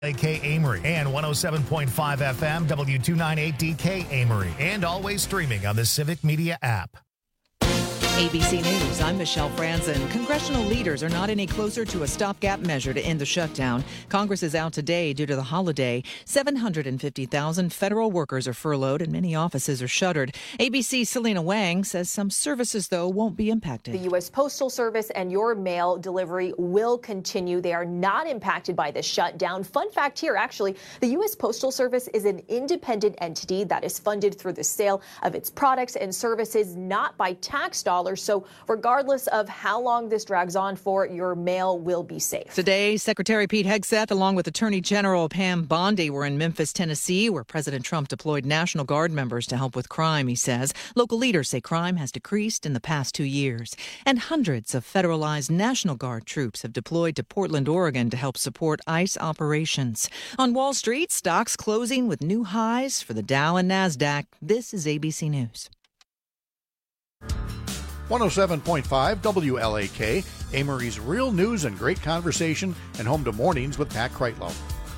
AK Amory and 107.5 FM W298DK Amory, and always streaming on the Civic Media app. ABC News, I'm Michelle Franzen. Congressional leaders are not any closer to a stopgap measure to end the shutdown. Congress is out today due to the holiday. 750,000 federal workers are furloughed and many offices are shuttered. ABC's Selena Wang says some services, though, won't be impacted. The U.S. Postal Service and your mail delivery will continue. They are not impacted by the shutdown. Fun fact here, actually, the U.S. Postal Service is an independent entity that is funded through the sale of its products and services, not by tax dollars. So regardless of how long this drags on for, your mail will be safe. Today, Secretary Pete Hegseth, along with Attorney General Pam Bondi, were in Memphis, Tennessee, where President Trump deployed National Guard members to help with crime, he says. Local leaders say crime has decreased in the past 2 years. And hundreds of federalized National Guard troops have deployed to Portland, Oregon to help support ICE operations. On Wall Street, stocks closing with new highs for the Dow and NASDAQ. This is ABC News. 107.5 WLAK, Amory's real news and great conversation, and home to Mornings with Pat Kreitlow.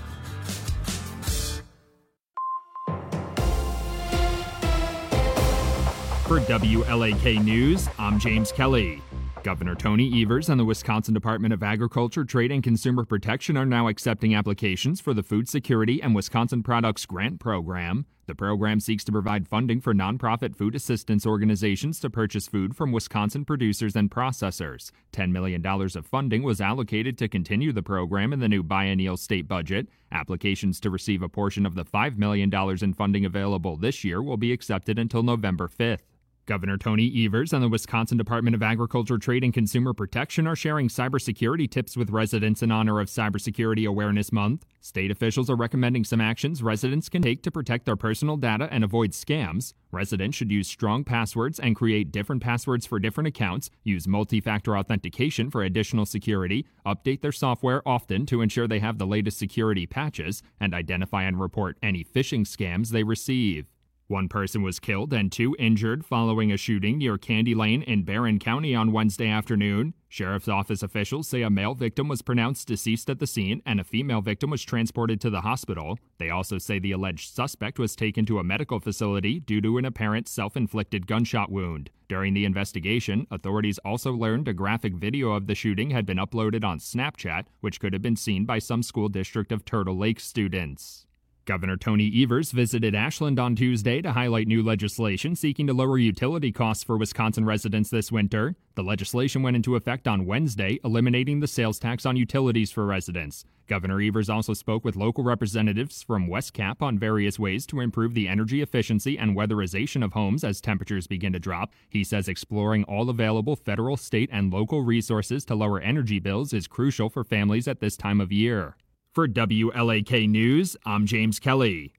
For WLAK News, I'm James Kelly. Governor Tony Evers and the Wisconsin Department of Agriculture, Trade, and Consumer Protection are now accepting applications for the Food Security and Wisconsin Products Grant Program. The program seeks to provide funding for nonprofit food assistance organizations to purchase food from Wisconsin producers and processors. $10 million of funding was allocated to continue the program in the new biennial state budget. Applications to receive a portion of the $5 million in funding available this year will be accepted until November 5th. Governor Tony Evers and the Wisconsin Department of Agriculture, Trade, and Consumer Protection are sharing cybersecurity tips with residents in honor of Cybersecurity Awareness Month. State officials are recommending some actions residents can take to protect their personal data and avoid scams. Residents should use strong passwords and create different passwords for different accounts, use multi-factor authentication for additional security, update their software often to ensure they have the latest security patches, and identify and report any phishing scams they receive. One person was killed and 2 injured following a shooting near Candy Lane in Barron County on Wednesday afternoon. Sheriff's Office officials say a male victim was pronounced deceased at the scene and a female victim was transported to the hospital. They also say the alleged suspect was taken to a medical facility due to an apparent self-inflicted gunshot wound. During the investigation, authorities also learned a graphic video of the shooting had been uploaded on Snapchat, which could have been seen by some school district of Turtle Lake students. Governor Tony Evers visited Ashland on Tuesday to highlight new legislation seeking to lower utility costs for Wisconsin residents this winter. The legislation went into effect on Wednesday, eliminating the sales tax on utilities for residents. Governor Evers also spoke with local representatives from West Cap on various ways to improve the energy efficiency and weatherization of homes as temperatures begin to drop. He says exploring all available federal, state, and local resources to lower energy bills is crucial for families at this time of year. For WLAK News, I'm James Kelly.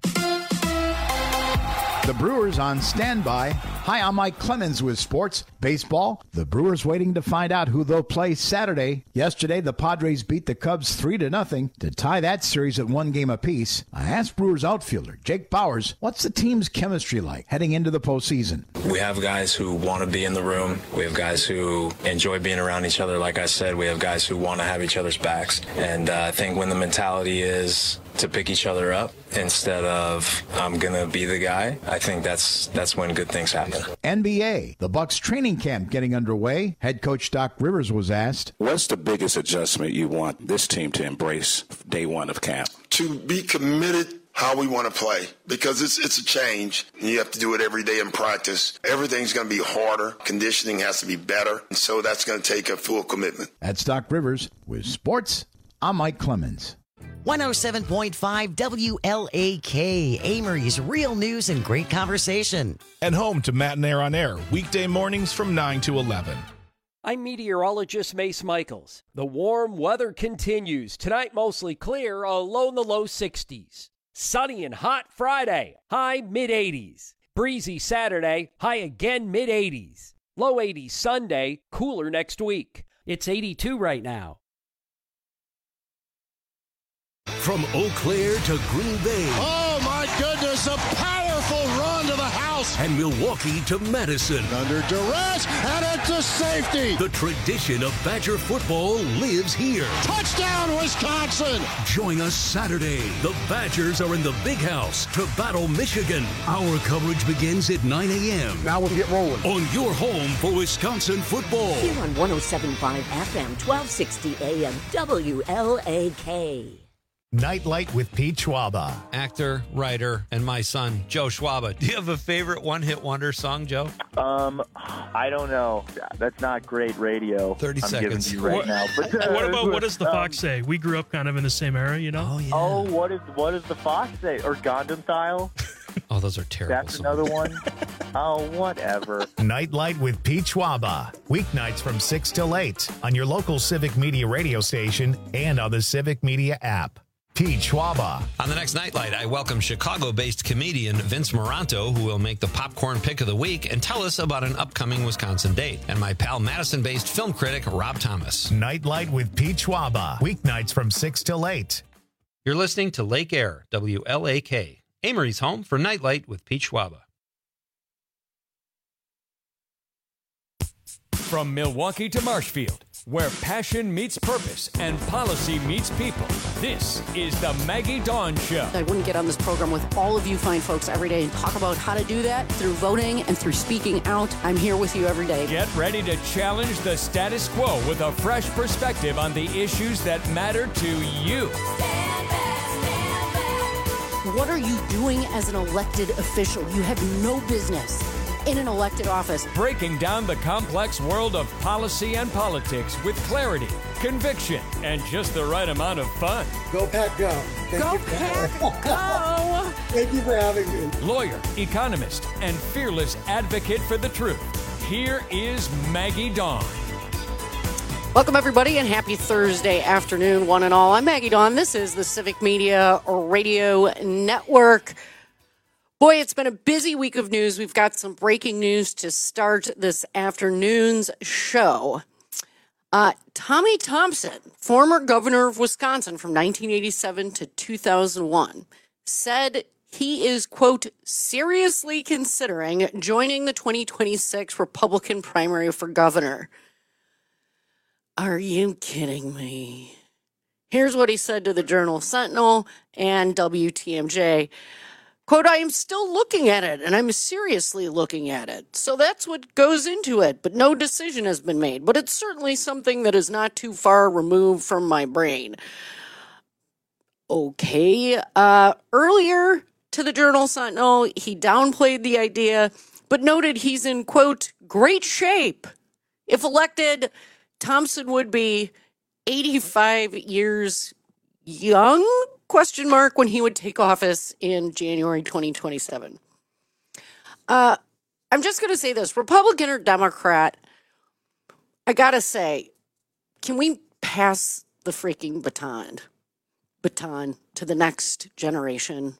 The Brewers on standby. Hi, I'm Mike Clemens with sports. Baseball, the Brewers waiting to find out who they'll play Saturday. Yesterday, the Padres beat the Cubs 3-0 to tie that series at 1 game apiece. I asked Brewers outfielder Jake Bauers, what's the team's chemistry like heading into the postseason? We have guys who want to be in the room. We have guys who enjoy being around each other. Like I said, we have guys who want to have each other's backs. And I think when the mentality is to pick each other up instead of I'm going to be the guy, I think that's when good things happen. NBA, the Bucks training camp getting underway. Head coach Doc Rivers was asked, what's the biggest adjustment you want this team to embrace day one of camp? To be committed how we want to play, because it's a change. You have to do it every day in practice. Everything's going to be harder. Conditioning has to be better. And so that's going to take a full commitment. That's Doc Rivers with sports. I'm Mike Clemens. 107.5 WLAK, Amory's real news and great conversation. And home to Matt and Air on Air, weekday mornings from 9 to 11. I'm meteorologist Mace Michaels. The warm weather continues. Tonight, mostly clear, a low in the low 60s. Sunny and hot Friday, high mid-80s. Breezy Saturday, high again mid-80s. Low 80s Sunday, cooler next week. It's 82 right now. From Eau Claire to Green Bay. Oh, my goodness, a powerful run to the house. house. And Milwaukee to Madison. Under duress, and it's a safety. The tradition of Badger football lives here. Touchdown, Wisconsin! Join us Saturday. The Badgers are in the Big House to battle Michigan. Our coverage begins at 9 a.m. Now we'll get rolling. On your home for Wisconsin football. Here on 107.5 FM, 1260 AM, WLAK. Nightlight with Pete Schwaba. Actor, writer, and my son, Joe Schwaba. Do you have a favorite one-hit wonder song, Joe? I don't know. That's not great radio. 30 seconds. Giving you right now. But, what does the Fox say? We grew up kind of in the same era, you know? Oh, yeah. Oh, what does the Fox say? Or Gundam Style? Oh, those are terrible. That's songs. Another one? Oh, whatever. Nightlight with Pete Schwaba. Weeknights from 6 till 8 on your local Civic Media radio station and on the Civic Media app. Pete Schwaba. On the next Nightlight, I welcome Chicago-based comedian Vince Moranto, who will make the popcorn pick of the week and tell us about an upcoming Wisconsin date. And my pal Madison-based film critic Rob Thomas. Nightlight with Pete Schwaba. Weeknights from 6 till 8. You're listening to Lake Air, WLAK. Amory's home for Nightlight with Pete Schwaba. From Milwaukee to Marshfield, where passion meets purpose and policy meets people, this is the Maggie Dawn Show. I wouldn't get on this program with all of you fine folks every day and talk about how to do that through voting and through speaking out. I'm here with you every day. Get ready to challenge the status quo with a fresh perspective on the issues that matter to you. What are you doing as an elected official? You have no business in an elected office. Breaking down the complex world of policy and politics with clarity, conviction, and just the right amount of fun. Go Pack Go. Go Pack Go. Thank you for having me. Lawyer, economist, and fearless advocate for the truth. Here is Maggie Dawn. Welcome, everybody, and happy Thursday afternoon, one and all. I'm Maggie Dawn. This is the Civic Media Radio Network. Boy, it's been a busy week of news. We've got some breaking news to start this afternoon's show. Tommy Thompson, former governor of Wisconsin from 1987 to 2001, said he is, quote, seriously considering joining the 2026 Republican primary for governor. Are you kidding me? Here's what he said to the Journal-Sentinel and WTMJ. Quote, I am still looking at it, and I'm seriously looking at it. So that's what goes into it, but no decision has been made. But it's certainly something that is not too far removed from my brain. Okay. Earlier to the Journal-Sentinel, he downplayed the idea, but noted he's in, quote, great shape. If elected, Thompson would be 85 years young, question mark, when he would take office in January 2027. I'm just going to say this, Republican or Democrat, I got to say, can we pass the freaking baton to the next generation?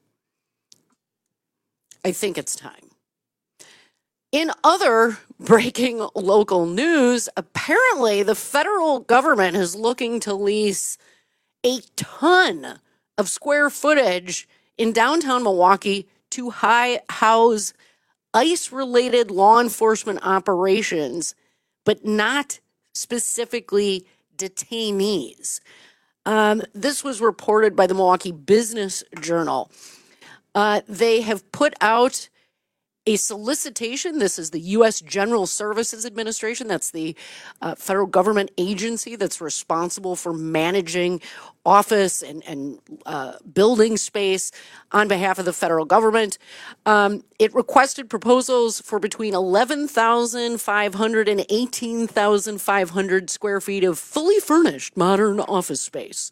I think it's time. In other breaking local news, apparently the federal government is looking to lease a ton of square footage in downtown Milwaukee to house ICE-related law enforcement operations, but not specifically detainees. This was reported by the Milwaukee Business Journal. They have put out a solicitation. This is the U.S. General Services Administration. That's the federal government agency that's responsible for managing office and building space on behalf of the federal government. It requested proposals for between 11,500 and 18,500 square feet of fully furnished modern office space.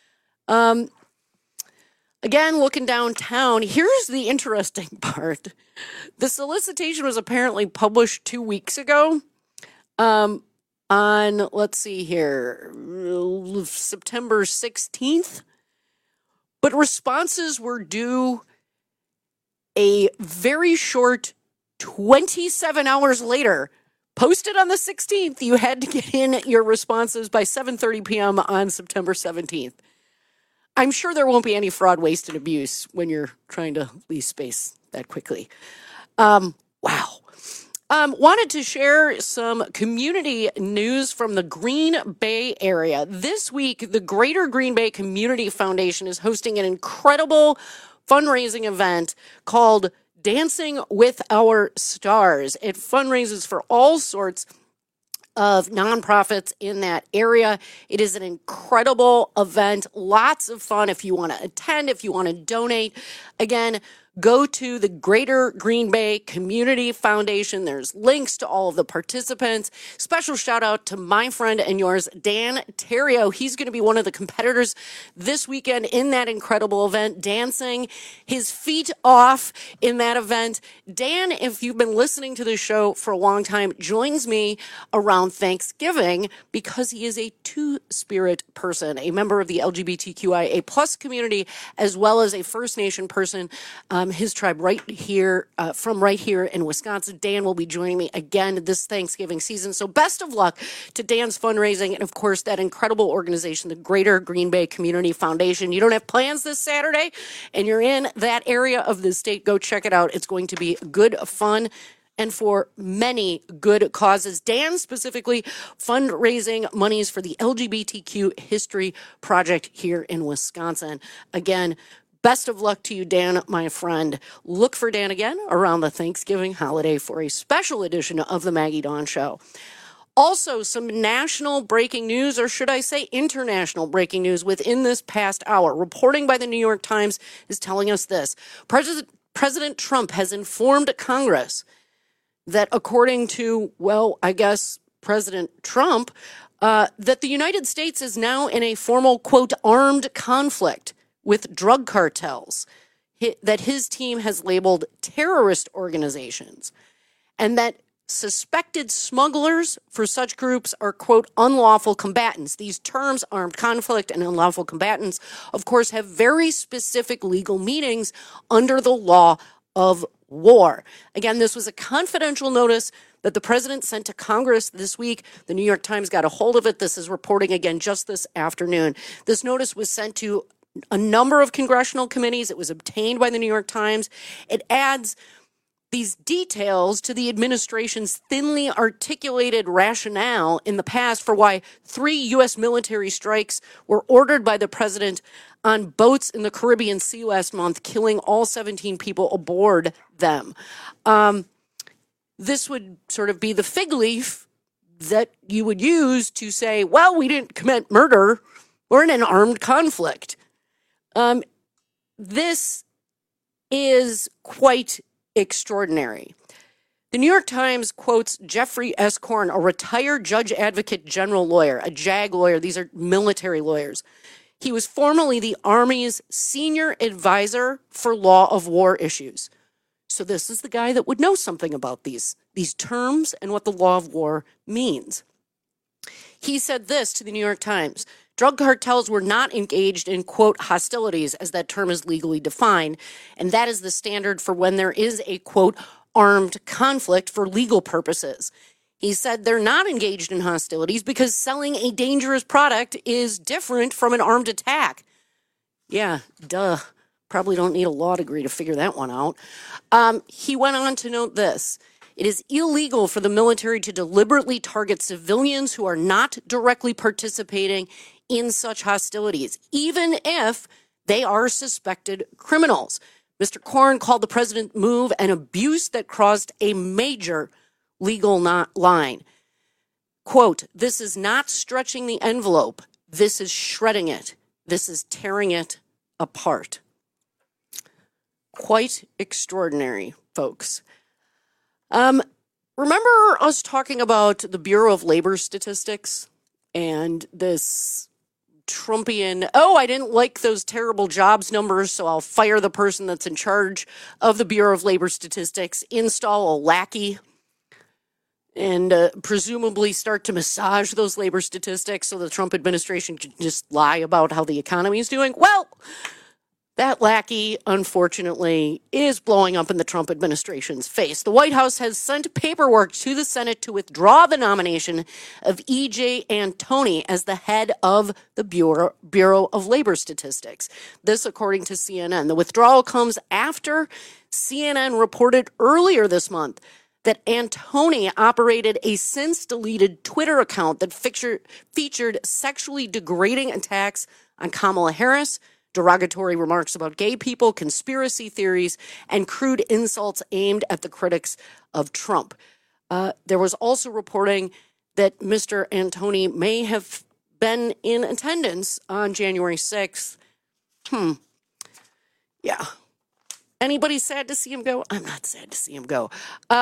Again, looking downtown, here's the interesting part. The solicitation was apparently published 2 weeks ago on, let's see here, September 16th. But responses were due a very short 27 hours later. Posted on the 16th, you had to get in your responses by 7:30 p.m. on September 17th. I'm sure there won't be any fraud, waste, and abuse when you're trying to lease space that quickly. Wow. Wanted to share some community news from the Green Bay area. This week, the Greater Green Bay Community Foundation is hosting an incredible fundraising event called Dancing with Our Stars. It fundraises for all sorts of nonprofits in that area. It is an incredible event, lots of fun if you want to attend, if you want to donate. Again, go to the Greater Green Bay Community Foundation. There's links to all of the participants. Special shout out to my friend and yours, Dan Terrio. He's going to be one of the competitors this weekend in that incredible event, dancing his feet off in that event. Dan, if you've been listening to this show for a long time, joins me around Thanksgiving because he is a two-spirit person, a member of the LGBTQIA plus community, as well as a First Nation person. His tribe right here in Wisconsin. Dan will be joining me again this Thanksgiving season. So best of luck to Dan's fundraising and, of course, that incredible organization, the Greater Green Bay Community Foundation. You don't have plans this Saturday and you're in that area of the state, go check it out. It's going to be good fun and for many good causes. Dan specifically fundraising monies for the LGBTQ History Project here in Wisconsin. Again, best of luck to you, Dan, my friend. Look for Dan again around the Thanksgiving holiday for a special edition of the Maggie Dawn Show. Also, some national breaking news, or should I say international breaking news within this past hour. Reporting by the New York Times is telling us this. President Trump has informed Congress that according to, well, I guess President Trump, that the United States is now in a formal, quote, armed conflict with drug cartels that his team has labeled terrorist organizations, and that suspected smugglers for such groups are, quote, unlawful combatants. These terms, armed conflict and unlawful combatants, of course, have very specific legal meanings under the law of war. Again, this was a confidential notice that the president sent to Congress this week. The New York Times got a hold of it. This is reporting again just this afternoon. This notice was sent to a number of congressional committees. It was obtained by the New York Times. It adds these details to the administration's thinly articulated rationale in the past for why 3 U.S. military strikes were ordered by the president on boats in the Caribbean Sea last month, killing all 17 people aboard them. This would sort of be the fig leaf that you would use to say, well, we didn't commit murder. We're in an armed conflict. This is quite extraordinary. The New York Times quotes Jeffrey S. Korn, a retired judge advocate general lawyer, a JAG lawyer. These are military lawyers. He was formerly the Army's senior advisor for law of war issues. So this is the guy that would know something about these terms and what the law of war means. He said this to the New York Times. Drug cartels were not engaged in, quote, hostilities, as that term is legally defined, and that is the standard for when there is a, quote, armed conflict for legal purposes. He said they're not engaged in hostilities because selling a dangerous product is different from an armed attack. Yeah, duh. Probably don't need a law degree to figure that one out. He went on to note this. It is illegal for the military to deliberately target civilians who are not directly participating in such hostilities, even if they are suspected criminals. Mr. Korn called the president's move an abuse that crossed a major legal line. Quote, this is not stretching the envelope. This is shredding it. This is tearing it apart. Quite extraordinary, folks. Remember us talking about the Bureau of Labor Statistics and this Trumpian, I didn't like those terrible jobs numbers, so I'll fire the person that's in charge of the Bureau of Labor Statistics, install a lackey, and presumably start to massage those labor statistics so the Trump administration can just lie about how the economy is doing? Well, That lackey, unfortunately, is blowing up in the Trump administration's face. The White House has sent paperwork to the Senate to withdraw the nomination of E.J. Antoni as the head of the Bureau of Labor Statistics. This, according to CNN. The withdrawal comes after CNN reported earlier this month that Antoni operated a since-deleted Twitter account that featured sexually degrading attacks on Kamala Harris, derogatory remarks about gay people, conspiracy theories, and crude insults aimed at the critics of Trump. There was also reporting that Mr. Antoni may have been in attendance on January 6th. Yeah. Anybody sad to see him go? I'm not sad to see him go.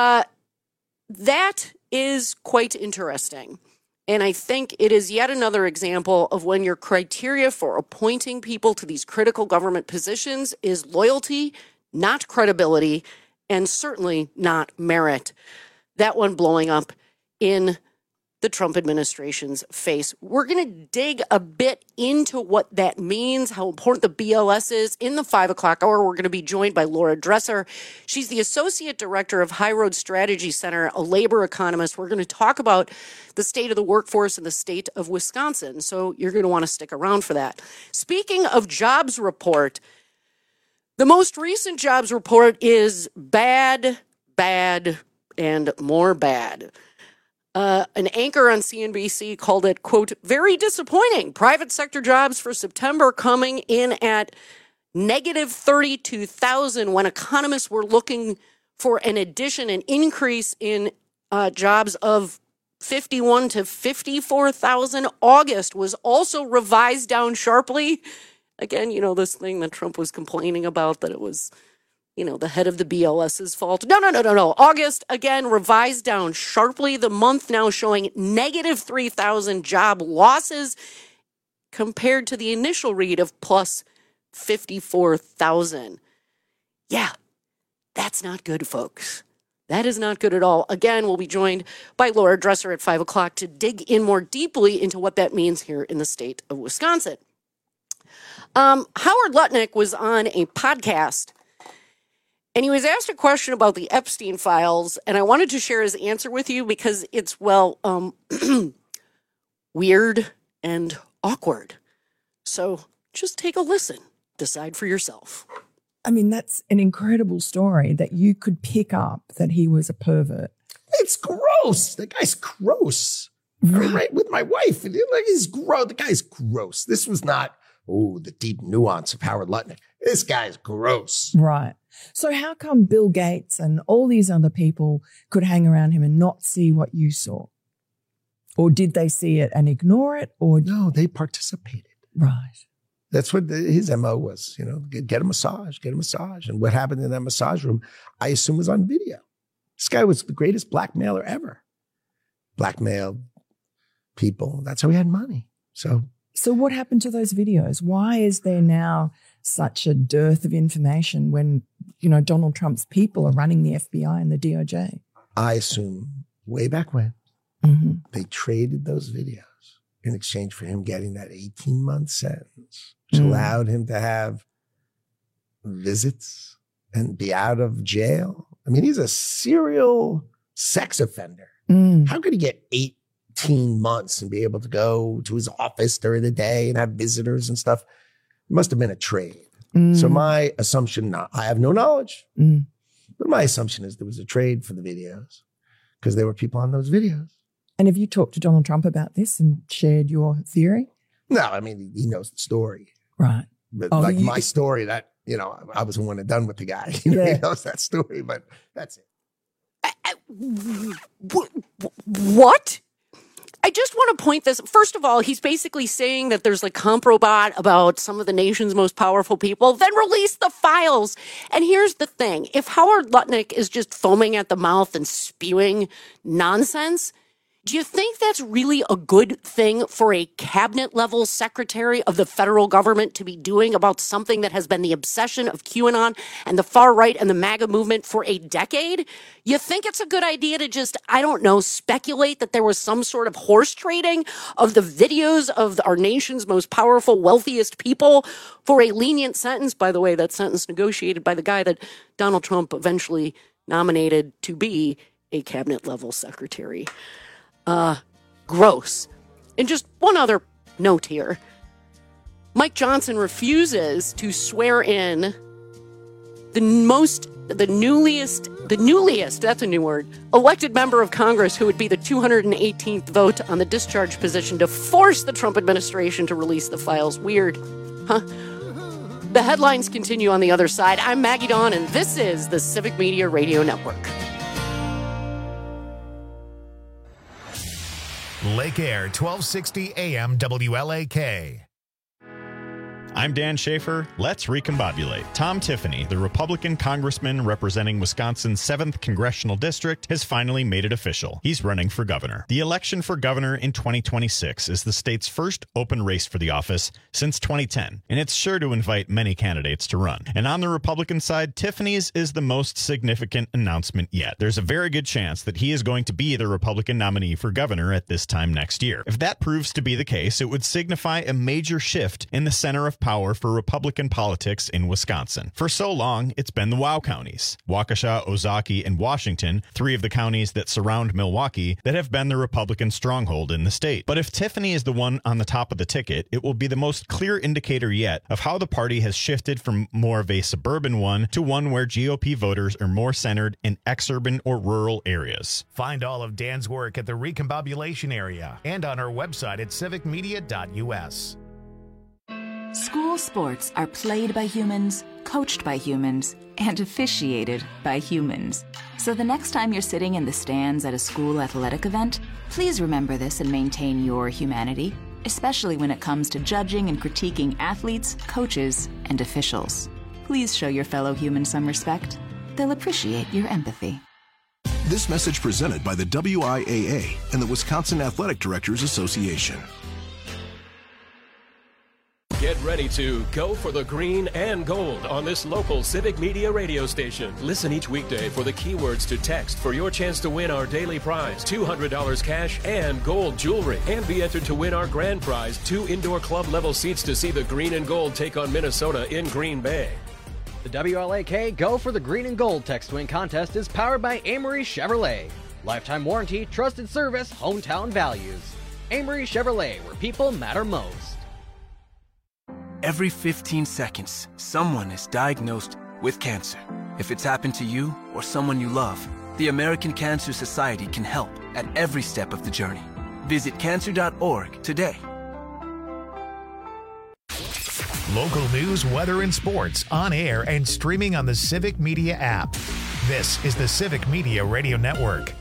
That is quite interesting. And I think it is yet another example of when your criteria for appointing people to these critical government positions is loyalty, not credibility, and certainly not merit. That one blowing up in the Trump administration's face. We're going to dig a bit into what that means, how important the BLS is. In the 5 o'clock hour, we're going to be joined by Laura Dresser. She's the Associate Director of High Road Strategy Center, a labor economist. We're going to talk about the state of the workforce in the state of Wisconsin, so you're going to want to stick around for that. Speaking of jobs report, the most recent jobs report is bad, and more bad. An anchor on CNBC called it, quote, very disappointing. Private sector jobs for September coming in at negative 32,000 when economists were looking for an increase in jobs of 51 to 54,000. August was also revised down sharply. Again, this thing that Trump was complaining about, that it was the head of the BLS's fault. No. August, again, revised down sharply. The month now showing negative 3,000 job losses compared to the initial read of plus 54,000. Yeah, that's not good, folks. That is not good at all. Again, we'll be joined by Laura Dresser at 5 o'clock to dig in more deeply into what that means here in the state of Wisconsin. Howard Lutnick was on a podcast, and he was asked a question about the Epstein files, and I wanted to share his answer with you because it's, weird and awkward. So just take a listen. Decide for yourself. I mean, that's an incredible story that you could pick up that he was a pervert. It's gross. The guy's gross. Right with my wife. He's gross. The guy's gross. This was not, the deep nuance of Howard Lutnick. This guy's gross. Right. So how come Bill Gates and all these other people could hang around him and not see what you saw? Or did they see it and ignore it? Or no, they participated. Right. That's what his MO was, get a massage. And what happened in that massage room, I assume, was on video. This guy was the greatest blackmailer ever. Blackmailed people. That's how he had money. So what happened to those videos? Why is there now such a dearth of information when, Donald Trump's people are running the FBI and the DOJ? I assume way back when they traded those videos in exchange for him getting that 18-month sentence, which allowed him to have visits and be out of jail. I mean, he's a serial sex offender. How could he get 18 months and be able to go to his office during the day and have visitors and stuff? It must have been a trade. So my assumption, I have no knowledge, but my assumption is there was a trade for the videos because there were people on those videos. And have you talked to Donald Trump about this and shared your theory? No, I mean, he knows the story. Right. But my story, that, I was one and done with the guy. He knows that story, but that's it. What? I just want to point this. First of all, he's basically saying that there's Comprobot about some of the nation's most powerful people. Then release the files. And here's the thing. If Howard Lutnick is just foaming at the mouth and spewing nonsense, Do you think that's really a good thing for a cabinet level secretary of the federal government to be doing about something that has been the obsession of QAnon and the far right and the MAGA movement for a decade? You think it's a good idea to just, I don't know, speculate that there was some sort of horse trading of the videos of our nation's most powerful, wealthiest people for a lenient sentence? By the way, that sentence negotiated by the guy that Donald Trump eventually nominated to be a cabinet level secretary. Gross. And just one other note here. Mike Johnson refuses to swear in the newliest, that's a new word, elected member of Congress who would be the 218th vote on the discharge position to force the Trump administration to release the files. Weird. Huh? The headlines continue on the other side. I'm Maggie Dawn, and this is the Civic Media Radio Network. Lake Air, 1260 AM WLAK. I'm Dan Schaefer. Let's recombobulate. Tom Tiffany, the Republican congressman representing Wisconsin's 7th congressional district, has finally made it official. He's running for governor. The election for governor in 2026 is the state's first open race for the office since 2010, and it's sure to invite many candidates to run. And on the Republican side, Tiffany's is the most significant announcement yet. There's a very good chance that he is going to be the Republican nominee for governor at this time next year. If that proves to be the case, it would signify a major shift in the center of power for Republican politics in Wisconsin. For so long, it's been the WOW counties, Waukesha, Ozaukee, and Washington, 3 of the counties that surround Milwaukee, that have been the Republican stronghold in the state. But if Tiffany is the one on the top of the ticket, it will be the most clear indicator yet of how the party has shifted from more of a suburban one to one where GOP voters are more centered in exurban or rural areas. Find all of Dan's work at the Recombobulation area and on our website at civicmedia.us. School sports are played by humans, coached by humans, and officiated by humans. So the next time you're sitting in the stands at a school athletic event, please remember this and maintain your humanity, especially when it comes to judging and critiquing athletes, coaches, and officials. Please show your fellow humans some respect. They'll appreciate your empathy. This message presented by the WIAA and the Wisconsin Athletic Directors Association. Get ready to go for the green and gold on this local Civic Media radio station. Listen each weekday for the keywords to text for your chance to win our daily prize, $200 cash and gold jewelry. And be entered to win our grand prize, 2 indoor club level seats to see the green and gold take on Minnesota in Green Bay. The WLAK Go for the Green and Gold text win contest is powered by Amory Chevrolet. Lifetime warranty, trusted service, hometown values. Amory Chevrolet, where people matter most. Every 15 seconds, someone is diagnosed with cancer. If it's happened to you or someone you love, the American Cancer Society can help at every step of the journey. Visit cancer.org today. Local news, weather, and sports on air and streaming on the Civic Media app. This is the Civic Media Radio Network.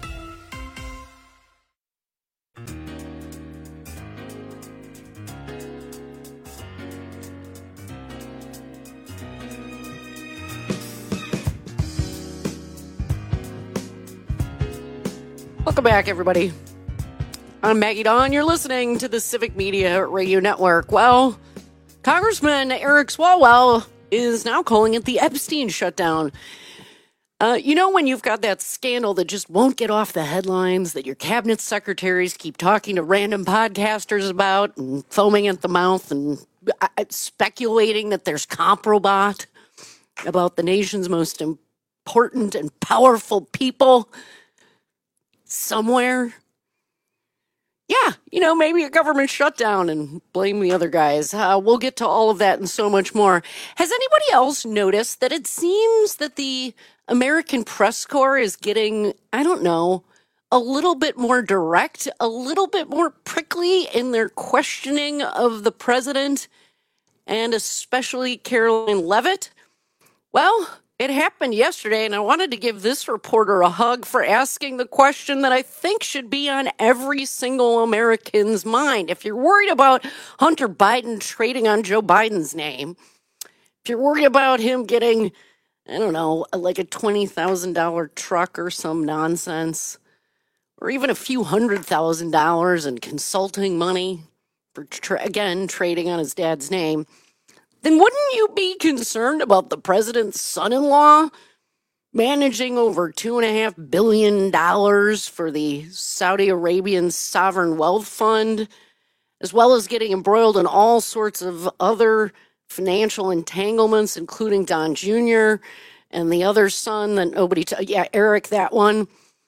Welcome back, everybody. I'm Maggie Dawn. You're listening to the Civic Media Radio Network. Well, Congressman Eric Swalwell is now calling it the Epstein shutdown. You know when you've got that scandal that just won't get off the headlines, that your cabinet secretaries keep talking to random podcasters about and foaming at the mouth and speculating that there's Comprobot about the nation's most important and powerful people somewhere? Yeah, you know, maybe a government shutdown and blame the other guys. We'll get to all of that and so much more. Has anybody else noticed that it seems that the American press corps is getting, I don't know, a little bit more direct, a little bit more prickly in their questioning of the president and especially Caroline Leavitt? Well, it happened yesterday, and I wanted to give this reporter a hug for asking the question that I think should be on every single American's mind. If you're worried about Hunter Biden trading on Joe Biden's name, if you're worried about him getting, I don't know, like a $20,000 truck or some nonsense, or even a few $100,000 in consulting money for, again, trading on his dad's name, then wouldn't you be concerned about the president's son-in-law managing over $2.5 billion for the Saudi Arabian Sovereign Wealth Fund, as well as getting embroiled in all sorts of other financial entanglements, including Don Jr. and the other son that nobody, Eric, that one.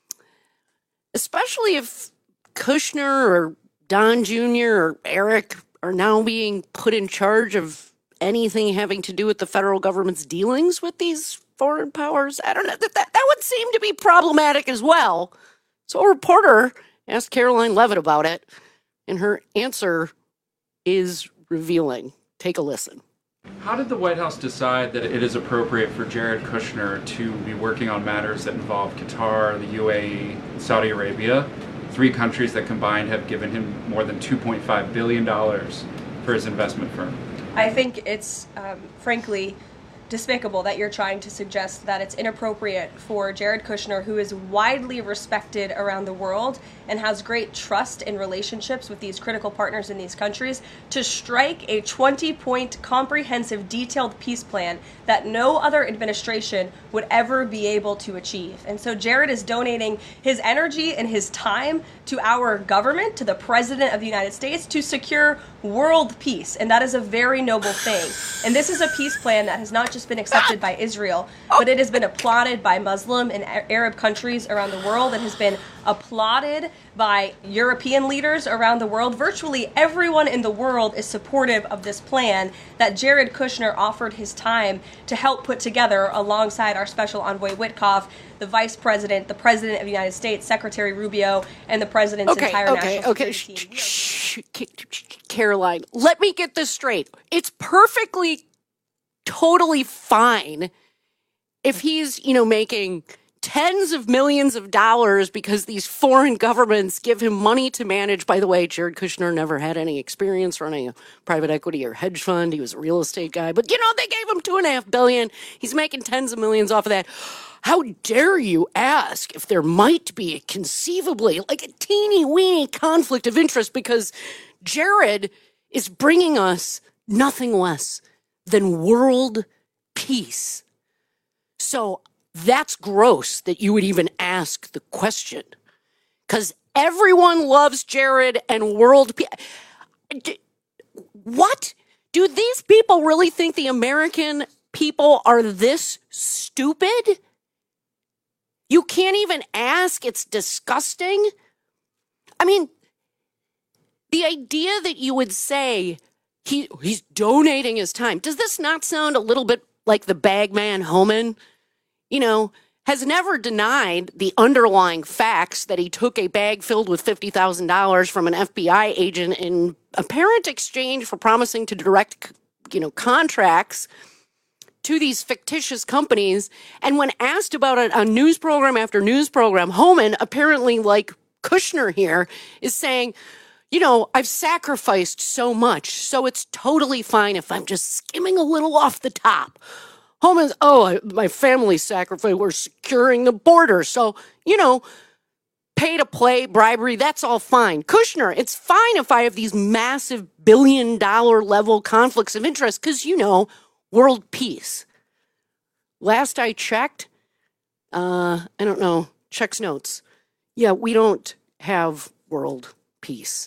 Especially if Kushner or Don Jr. or Eric are now being put in charge of anything having to do with the federal government's dealings with these foreign powers. I don't know. That would seem to be problematic as well. So a reporter asked Caroline Levitt about it, and her answer is revealing. Take a listen. How did the White House decide that it is appropriate for Jared Kushner to be working on matters that involve Qatar, the UAE, and Saudi Arabia, 3 countries that combined have given him more than $2.5 billion for his investment firm? I think it's, frankly, despicable that you're trying to suggest that it's inappropriate for Jared Kushner, who is widely respected around the world and has great trust in relationships with these critical partners in these countries, to strike a 20-point comprehensive detailed peace plan that no other administration would ever be able to achieve. And so Jared is donating his energy and his time to our government, to the President of the United States, to secure world peace. And that is a very noble thing. And this is a peace plan that has not just been accepted by Israel, but it has been applauded by Muslim and Arab countries around the world. It has been applauded by European leaders around the world. Virtually everyone in the world is supportive of this plan that Jared Kushner offered his time to help put together alongside our special envoy Witkoff, the vice president, the president of the United States, Secretary Rubio, and the president's entire national security team. Caroline, let me get this straight. It's perfectly, totally fine if he's, making tens of millions of dollars because these foreign governments give him money to manage. By the way, Jared Kushner never had any experience running a private equity or hedge fund. He was a real estate guy. But, they gave him $2.5 billion. He's making tens of millions off of that. How dare you ask if there might be conceivably like a teeny-weeny conflict of interest, because Jared is bringing us nothing less than world peace. So that's gross that you would even ask the question, because everyone loves Jared and world peace. What? Do these people really think the American people are this stupid? You can't even ask. It's disgusting. I mean, the idea that you would say he's donating his time. Does this not sound a little bit like the bagman Homan? Has never denied the underlying facts that he took a bag filled with $50,000 from an FBI agent in apparent exchange for promising to direct, contracts to these fictitious companies. And when asked about it on news program after news program, Homan, apparently like Kushner here, is saying, I've sacrificed so much, so it's totally fine if I'm just skimming a little off the top. Homan's, my family sacrificed, we're securing the border. So, pay to play, bribery, that's all fine. Kushner, it's fine if I have these massive billion-dollar level conflicts of interest because, world peace. Last I checked, I don't know, checks notes. Yeah, we don't have world peace.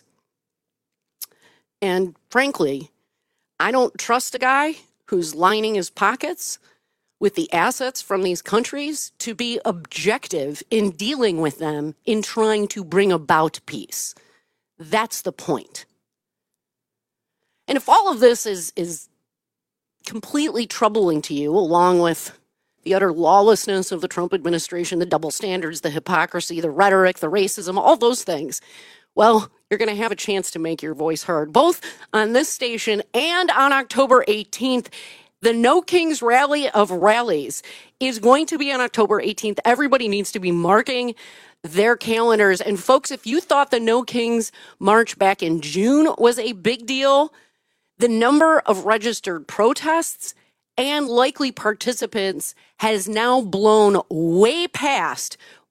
And frankly, I don't trust a guy who's lining his pockets with the assets from these countries to be objective in dealing with them in trying to bring about peace. That's the point. And if all of this is completely troubling to you, along with the utter lawlessness of the Trump administration, the double standards, the hypocrisy, the rhetoric, the racism, all those things, well, you're going to have a chance to make your voice heard, both on this station and on October 18th. The No Kings Rally of Rallies is going to be on October 18th. Everybody needs to be marking their calendars. And folks, if you thought the No Kings March back in June was a big deal, the number of registered protests and likely participants has now blown way past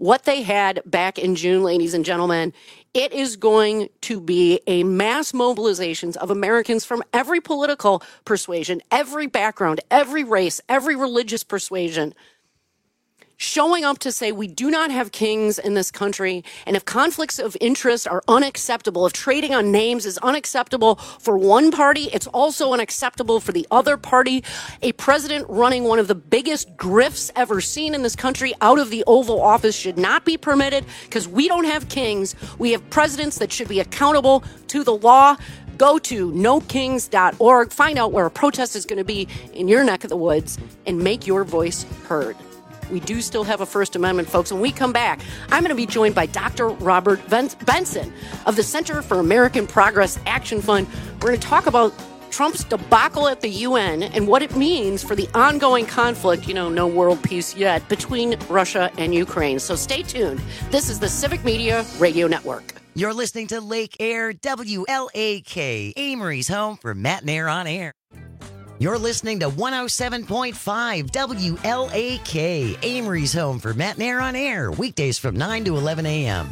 what they had back in June, ladies and gentlemen. It is going to be a mass mobilizations of Americans from every political persuasion, every background, every race, every religious persuasion, showing up to say we do not have kings in this country, and if conflicts of interest are unacceptable, if trading on names is unacceptable for one party, it's also unacceptable for the other party. A president running one of the biggest grifts ever seen in this country out of the Oval Office should not be permitted, because we don't have kings. We have presidents that should be accountable to the law. Go to nokings.org, find out where a protest is going to be in your neck of the woods, and make your voice heard. We do still have a First Amendment, folks. When we come back, I'm going to be joined by Dr. Robert Benson of the Center for American Progress Action Fund. We're going to talk about Trump's debacle at the UN and what it means for the ongoing conflict, no world peace yet, between Russia and Ukraine. So stay tuned. This is the Civic Media Radio Network. You're listening to Lake Air WLAK, Amory's home for Matt and Air on Air. You're listening to 107.5 WLAK, Amory's home for Matt and Air on Air, weekdays from 9 to 11 a.m.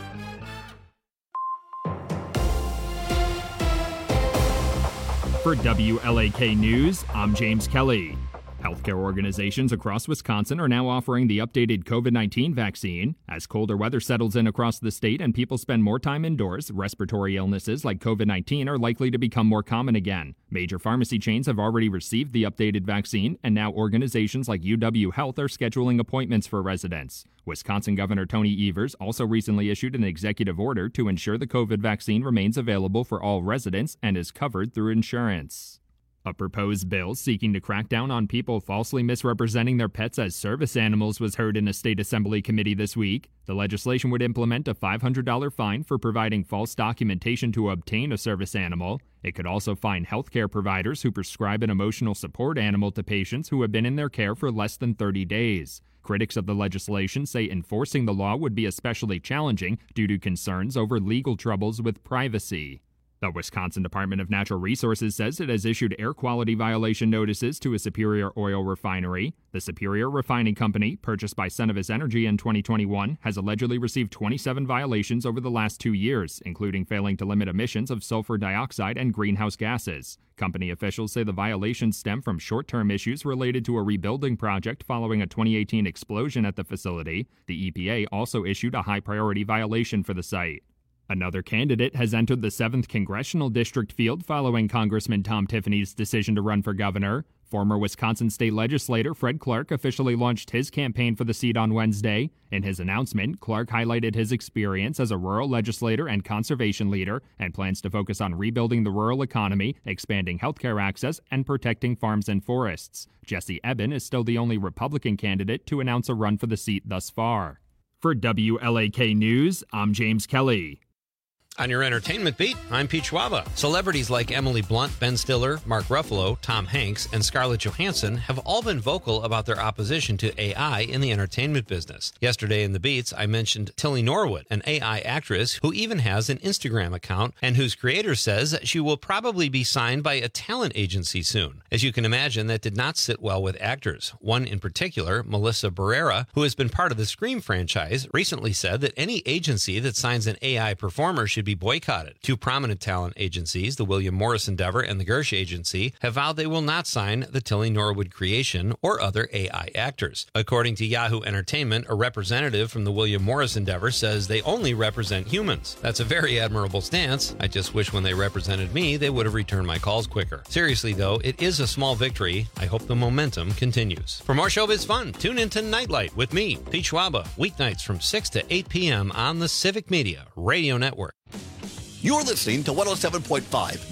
For WLAK News, I'm James Kelly. Healthcare organizations across Wisconsin are now offering the updated COVID-19 vaccine. As colder weather settles in across the state and people spend more time indoors, respiratory illnesses like COVID-19 are likely to become more common again. Major pharmacy chains have already received the updated vaccine, and now organizations like UW Health are scheduling appointments for residents. Wisconsin Governor Tony Evers also recently issued an executive order to ensure the COVID vaccine remains available for all residents and is covered through insurance. A proposed bill seeking to crack down on people falsely misrepresenting their pets as service animals was heard in a state assembly committee this week. The legislation would implement a $500 fine for providing false documentation to obtain a service animal. It could also fine healthcare providers who prescribe an emotional support animal to patients who have been in their care for less than 30 days. Critics of the legislation say enforcing the law would be especially challenging due to concerns over legal troubles with privacy. The Wisconsin Department of Natural Resources says it has issued air quality violation notices to a Superior oil refinery. The Superior Refining Company, purchased by Cenovus Energy in 2021, has allegedly received 27 violations over the last 2 years, including failing to limit emissions of sulfur dioxide and greenhouse gases. Company officials say the violations stem from short-term issues related to a rebuilding project following a 2018 explosion at the facility. The EPA also issued a high-priority violation for the site. Another candidate has entered the 7th Congressional District field following Congressman Tom Tiffany's decision to run for governor. Former Wisconsin State Legislator Fred Clark officially launched his campaign for the seat on Wednesday. In his announcement, Clark highlighted his experience as a rural legislator and conservation leader and plans to focus on rebuilding the rural economy, expanding healthcare access, and protecting farms and forests. Jesse Eben is still the only Republican candidate to announce a run for the seat thus far. For WLAK News, I'm James Kelly. On your entertainment beat, I'm Pete Schwaba. Celebrities like Emily Blunt, Ben Stiller, Mark Ruffalo, Tom Hanks, and Scarlett Johansson have all been vocal about their opposition to AI in the entertainment business. Yesterday in the Beats, I mentioned Tilly Norwood, an AI actress who even has an Instagram account and whose creator says she will probably be signed by a talent agency soon. As you can imagine, that did not sit well with actors. One in particular, Melissa Barrera, who has been part of the Scream franchise, recently said that any agency that signs an AI performer should be boycotted. Two prominent talent agencies, the William Morris Endeavor and the Gersh Agency, have vowed they will not sign the Tilly Norwood creation or other AI actors. According to Yahoo Entertainment, a representative from the William Morris Endeavor says they only represent humans. That's a very admirable stance. I just wish when they represented me, they would have returned my calls quicker. Seriously though, it is a small victory. I hope the momentum continues. For more showbiz fun, tune into Nightlight with me, Pete Schwaba, weeknights from 6 to 8 p.m. on the Civic Media Radio Network. You're listening to 107.5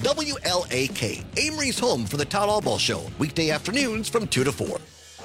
WLAK, Amory's home for the Todd Albaugh Show, weekday afternoons from 2 to 4.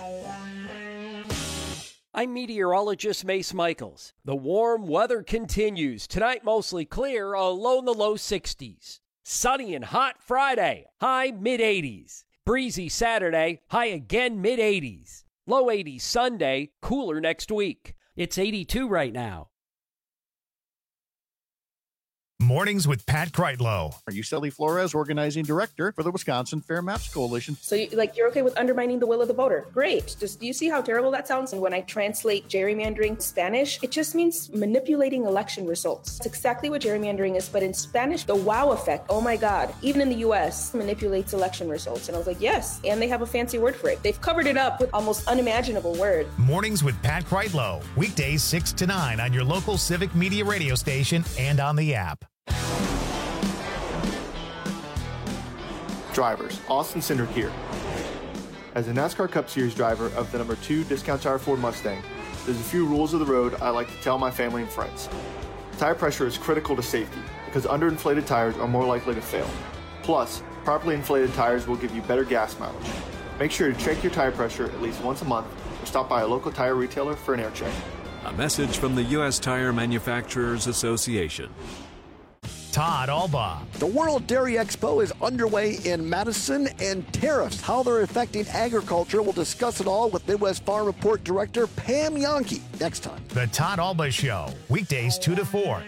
I'm meteorologist Mace Michaels. The warm weather continues. Tonight mostly clear, a low in the low 60s. Sunny and hot Friday, high mid-80s. Breezy Saturday, high again mid-80s. Low 80s Sunday, cooler next week. It's 82 right now. Mornings with Pat Kreitlow. Are you Sally Flores, organizing director for the Wisconsin Fair Maps Coalition? So you're okay with undermining the will of the voter. Great. Do you see how terrible that sounds? And when I translate gerrymandering Spanish, it just means manipulating election results. It's exactly what gerrymandering is, but in Spanish, the wow effect, oh my God, even in the US, manipulates election results. And I was like, yes, and they have a fancy word for it. They've covered it up with almost unimaginable word. Mornings with Pat Kreitlow. Weekdays 6 to 9 on your local Civic Media radio station and on the app. Drivers, Austin Cindric here. As a NASCAR Cup Series driver of the number 2 Discount Tire Ford Mustang, there's a few rules of the road I like to tell my family and friends. Tire pressure is critical to safety because underinflated tires are more likely to fail. Plus, properly inflated tires will give you better gas mileage. Make sure to check your tire pressure at least once a month or stop by a local tire retailer for an air check. A message from the U.S. Tire Manufacturers Association. Todd Alba. The World Dairy Expo is underway in Madison, and tariffs, how they're affecting agriculture. We'll discuss it all with Midwest Farm Report Director Pam Yonke next time. The Todd Alba Show, weekdays 2 to 4.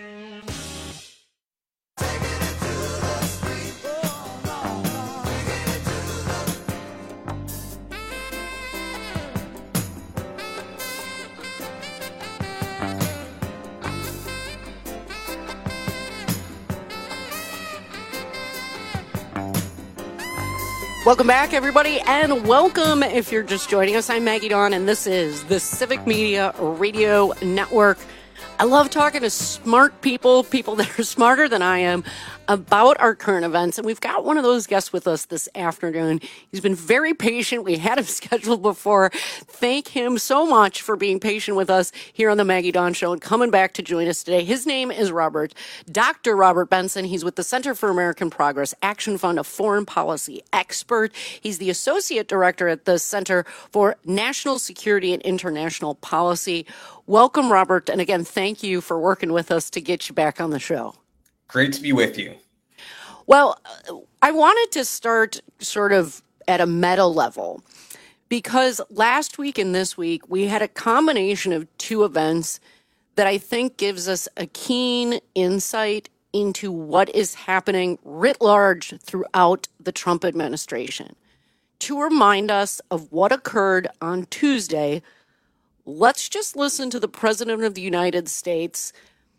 Welcome back, everybody, and welcome if you're just joining us. I'm Maggie Dawn, and this is the Civic Media Radio Network. I love talking to smart people that are smarter than I am, about our current events. And we've got one of those guests with us this afternoon. He's been very patient. We had him scheduled before. Thank him so much for being patient with us here on the Maggie Dawn Show and coming back to join us today. His name is Dr. Robert Benson. He's with the Center for American Progress Action Fund, a foreign policy expert. He's the Associate Director at the Center for National Security and International Policy. Welcome, Robert. And again, thank you for working with us to get you back on the show. Great to be with you. Well, I wanted to start sort of at a meta level because last week and this week, we had a combination of two events that I think gives us a keen insight into what is happening writ large throughout the Trump administration. To remind us of what occurred on Tuesday, let's just listen to the President of the United States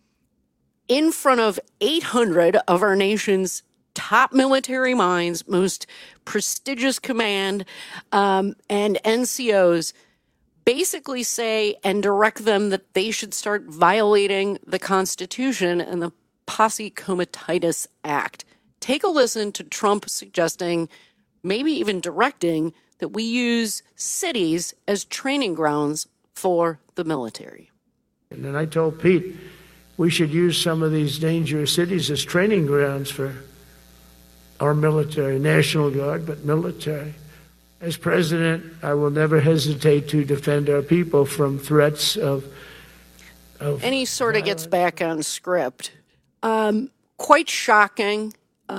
in front of 800 of our nation's top military minds, most prestigious command, and NCOs, basically say and direct them that they should start violating the Constitution and the Posse Comitatus Act. Take a listen to Trump suggesting, maybe even directing, that we use cities as training grounds for the military. And then I told Pete, we should use some of these dangerous cities as training grounds for our military, National Guard, but military. As president, I will never hesitate to defend our people from threats of and he sort of gets back on script. Quite shocking.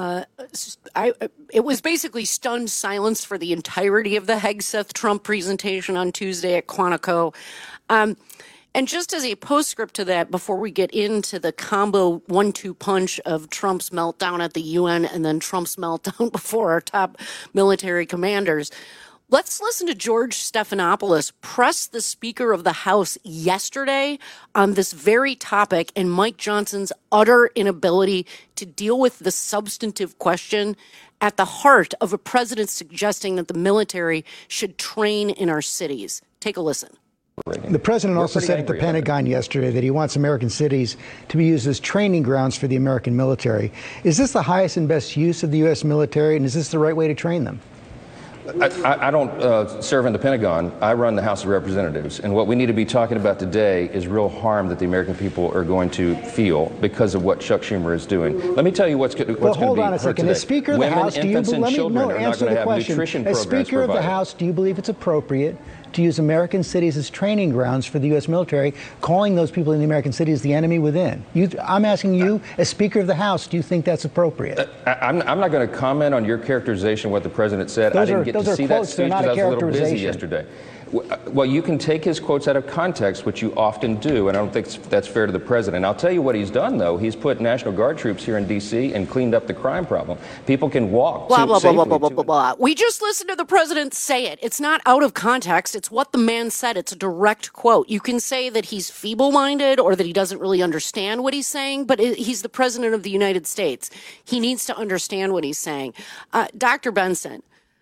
It was basically stunned silence for the entirety of the Hegseth Trump presentation on Tuesday at Quantico. And just as a postscript to that, before we get into the combo 1-2 punch of Trump's meltdown at the UN and then Trump's meltdown before our top military commanders, let's listen to George Stephanopoulos press the Speaker of the House yesterday on this very topic and Mike Johnson's utter inability to deal with the substantive question at the heart of a president suggesting that the military should train in our cities. Take a listen. The president also said at the Pentagon yesterday that he wants American cities to be used as training grounds for the American military. Is this the highest and best use of the U.S. military, and is this the right way to train them? I don't serve in the Pentagon. I run the House of Representatives. And what we need to be talking about today is real harm that the American people are going to feel because of what Chuck Schumer is doing. Let me tell you what's going to be heard today. Well, hold on a second. As Speaker of the House, do you answer the question? As Speaker of the House, do you believe it's appropriate to use American cities as training grounds for the U.S. military, calling those people in the American cities the enemy within? I'm asking you, as Speaker of the House, do you think that's appropriate? I'm not going to comment on your characteration of what the president said. I didn't get to see that speech because I was a little busy yesterday. Well, you can take his quotes out of context, which you often do, and I don't think that's fair to the president. I'll tell you what he's done, though. He's put National Guard troops here in D.C. and cleaned up the crime problem. People can walk blah. We just listened to the president say it. It's not out of context. It's what the man said. It's a direct quote. You can say that he's feeble-minded or that he doesn't really understand what he's saying, but he's the president of the United States. He needs to understand what he's saying. Dr. Benson,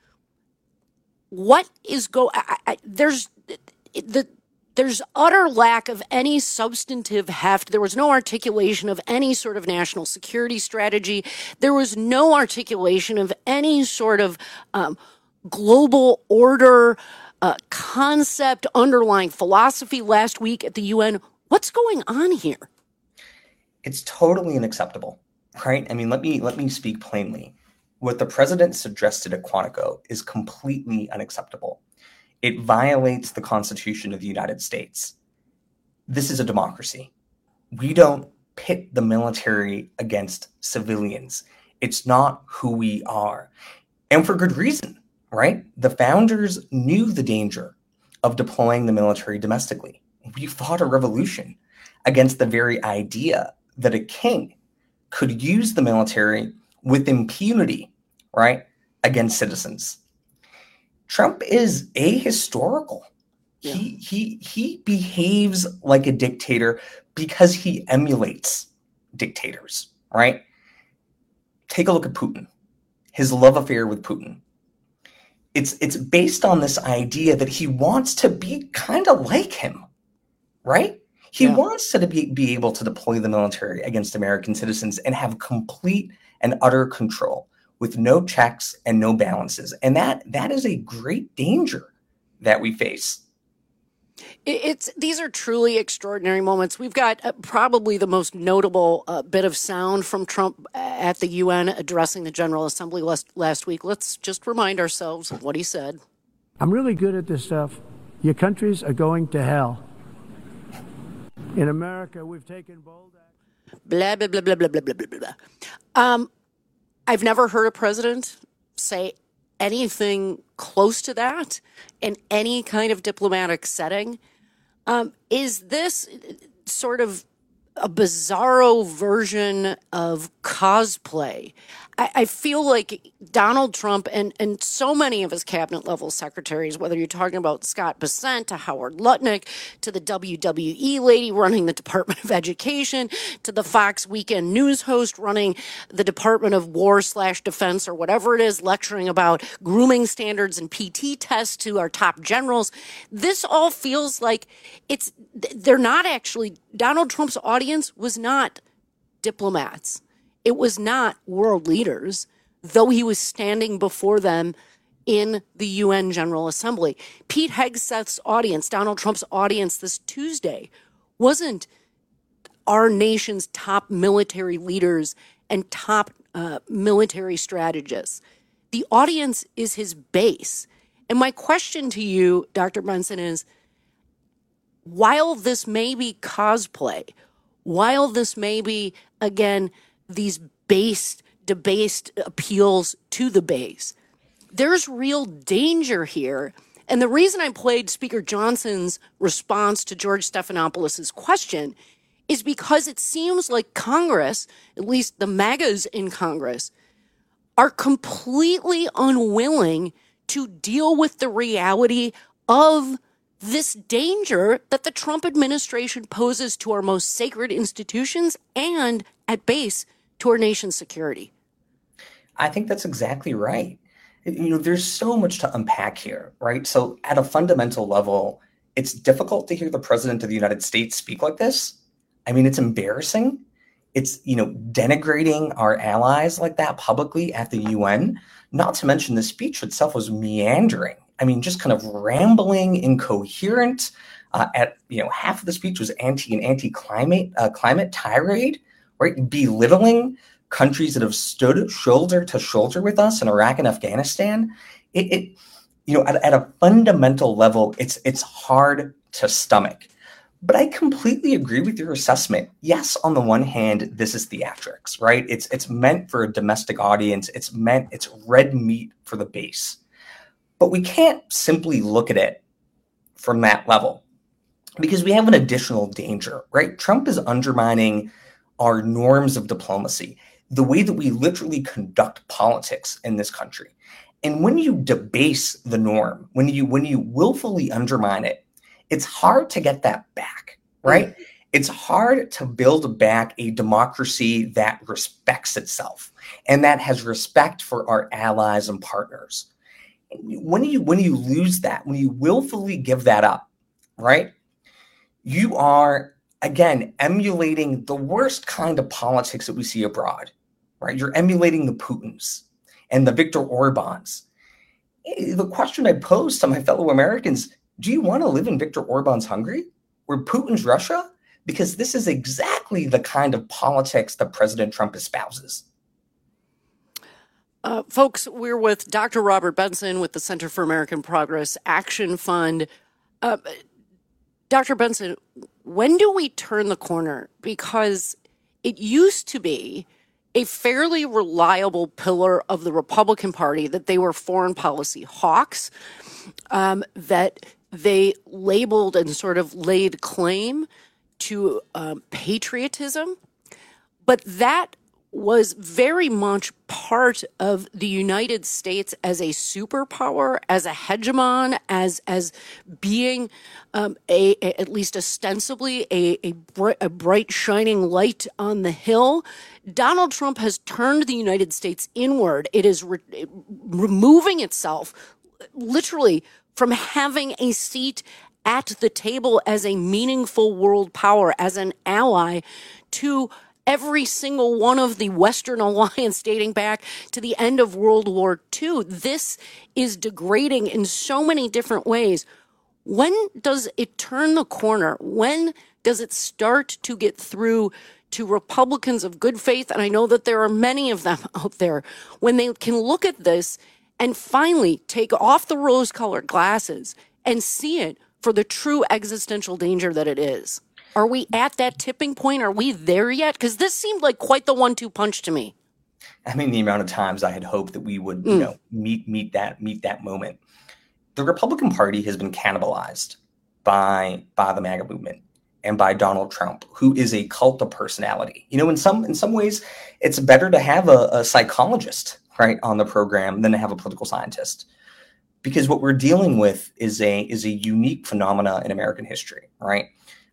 what is there's utter lack of any substantive heft. There was no articulation of any sort of national security strategy. There was no articulation of any sort of global order concept, underlying philosophy last week at the UN. What's going on here? It's totally unacceptable, right? I mean, let me speak plainly. What the president suggested at Quantico is completely unacceptable. It violates the Constitution of the United States. This is a democracy. We don't pit the military against civilians. It's not who we are. And for good reason, right? The founders knew the danger of deploying the military domestically. We fought a revolution against the very idea that a king could use the military with impunity, right, against citizens. Trump is ahistorical. Yeah. He behaves like a dictator because he emulates dictators, right? Take a look at Putin, his love affair with Putin. It's based on this idea that he wants to be kind of like him, right? He wants to be able to deploy the military against American citizens and have complete and utter control with no checks and no balances. And that is a great danger that we face. These are truly extraordinary moments. We've got probably the most notable bit of sound from Trump at the UN addressing the General Assembly last week. Let's just remind ourselves of what he said. I'm really good at this stuff. Your countries are going to hell. In America, we've taken bold action. Blah, blah, blah, blah, blah, blah, blah, blah. I've never heard a president say anything close to that in any kind of diplomatic setting. Is this sort of a bizarro version of cosplay? I feel like Donald Trump and so many of his cabinet level secretaries, whether you're talking about Scott Bessent to Howard Lutnick to the WWE lady running the Department of Education to the Fox Weekend News host running the Department of War/Defense or whatever it is, lecturing about grooming standards and PT tests to our top generals. This all feels like they're not actually, Donald Trump's audience was not diplomats. It was not world leaders, though he was standing before them in the UN General Assembly. Pete Hegseth's audience, Donald Trump's audience this Tuesday, wasn't our nation's top military leaders and top military strategists. The audience is his base. And my question to you, Dr. Benson, is, while this may be cosplay, while this may be, again, these debased appeals to the base, there's real danger here. And the reason I played Speaker Johnson's response to George Stephanopoulos' question is because it seems like Congress, at least the MAGAs in Congress, are completely unwilling to deal with the reality of this danger that the Trump administration poses to our most sacred institutions and, at base, to our nation's security. I think that's exactly right. There's so much to unpack here, right? So at a fundamental level, it's difficult to hear the president of the United States speak like this. I mean, it's embarrassing. It's, denigrating our allies like that publicly at the UN. Not to mention the speech itself was meandering. I mean, just kind of rambling, incoherent. Half of the speech was anti-climate tirade, right? Belittling countries that have stood shoulder to shoulder with us in Iraq and Afghanistan. At a fundamental level, it's hard to stomach. But I completely agree with your assessment. Yes, on the one hand, this is theatrics, right? It's meant for a domestic audience. It's red meat for the base. But we can't simply look at it from that level, because we have an additional danger, right? Trump is undermining our norms of diplomacy, the way that we literally conduct politics in this country. And when you debase the norm, when you willfully undermine it, it's hard to get that back, right? Mm-hmm. It's hard to build back a democracy that respects itself and that has respect for our allies and partners. When you lose that, when you willfully give that up, right, you are, again, emulating the worst kind of politics that we see abroad, right? You're emulating the Putins and the Viktor Orbáns. The question I pose to my fellow Americans, do you want to live in Viktor Orbán's Hungary or Putin's Russia? Because this is exactly the kind of politics that President Trump espouses. Folks, we're with Dr. Robert Benson with the Center for American Progress Action Fund. Dr. Benson, when do we turn the corner? Because it used to be a fairly reliable pillar of the Republican Party that they were foreign policy hawks, that they labeled and sort of laid claim to patriotism. But that was very much part of the United States as a superpower, as a hegemon, as being at least ostensibly a bright shining light on the hill. Donald Trump has turned the United States inward. It is removing itself literally from having a seat at the table as a meaningful world power, as an ally to every single one of the Western alliance dating back to the end of World War II. This is degrading in so many different ways. When does it turn the corner? When does it start to get through to Republicans of good faith? And I know that there are many of them out there. When they can look at this and finally take off the rose-colored glasses and see it for the true existential danger that it is. Are we at that tipping point? Are we there yet? Because this seemed like quite the 1-2 punch to me. I mean, the amount of times I had hoped that we would, meet that moment. The Republican Party has been cannibalized by the MAGA movement and by Donald Trump, who is a cult of personality. In some ways, it's better to have a psychologist, right, on the program than to have a political scientist, because what we're dealing with is a unique phenomena in American history, right?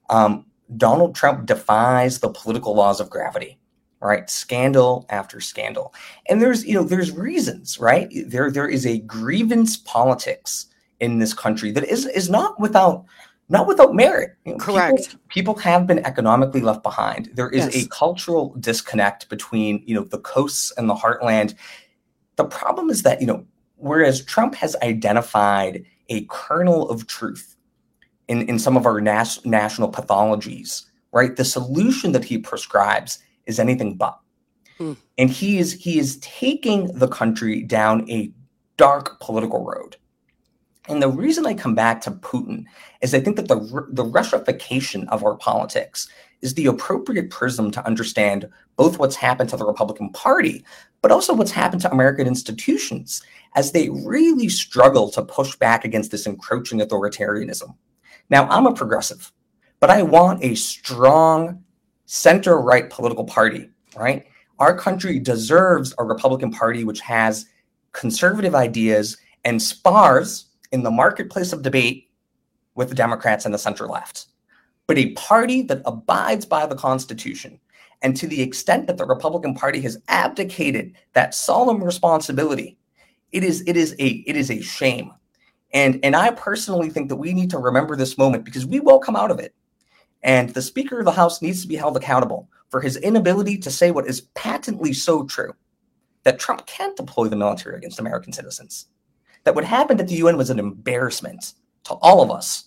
Donald Trump defies the political laws of gravity, right? Scandal after scandal. And there's reasons, right? There is a grievance politics in this country that is not without merit. Correct. People have been economically left behind. There is a cultural disconnect between, the coasts and the heartland. The problem is that, whereas Trump has identified a kernel of truth in some of our national pathologies, right? The solution that he prescribes is anything but. And he is taking the country down a dark political road. And the reason I come back to Putin is I think that the Russification of our politics is the appropriate prism to understand both what's happened to the Republican Party, but also what's happened to American institutions as they really struggle to push back against this encroaching authoritarianism. Now, I'm a progressive, but I want a strong center-right political party, right? Our country deserves a Republican Party which has conservative ideas and spars in the marketplace of debate with the Democrats and the center-left, but a party that abides by the Constitution. And to the extent that the Republican Party has abdicated that solemn responsibility, it is a shame. And I personally think that we need to remember this moment because we will come out of it. And the Speaker of the House needs to be held accountable for his inability to say what is patently so true, that Trump can't deploy the military against American citizens. That what happened at the UN was an embarrassment to all of us.